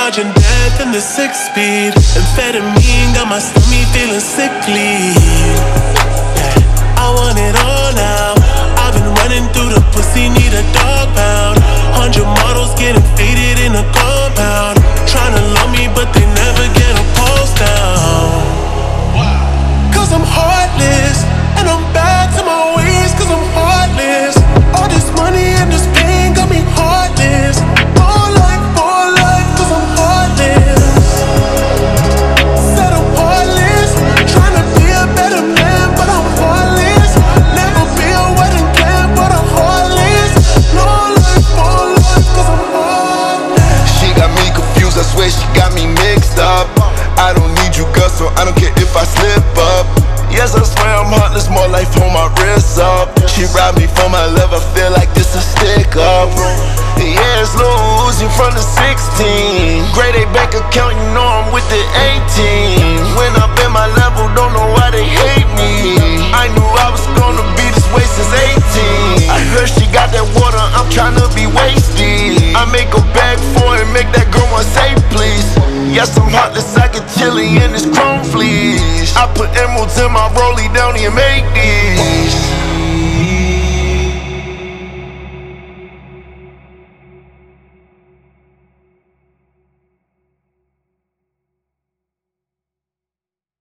dodging death in the 6-speed. Amphetamine got my stomach feeling sickly. I want it all now. I've been running through the pussy, need a dog pound. 100 models getting faded in a compound. Tryna love me, but they never get a pulse down. Cause I'm heartless, and I'm back to my ways, cause I'm heartless. All this money and this pain got me heartless. All life, cause I'm heartless. Said I'm heartless, tryna be a better man, but I'm heartless. Never be a wedding plan, but I'm heartless. No life, cause I'm heartless. She got me confused, I swear she got me mixed up. I don't need you, girl, so I don't care if I slip up. Yes, I swear I'm heartless, more life on my wrist up. She robbed me for my love, I feel like this a stick up. Yeah, it's Lil Uzi from the 16. Grade A bank account, you know I'm with the 18. When up in my level, don't know why they hate me. I knew I was gonna be this way since 18. I heard she got that water, I'm tryna be wasted. I make a bag for it, make that girl want say please. Yes, I'm heartless, I get chilly in this chrome fleece. I put emeralds in my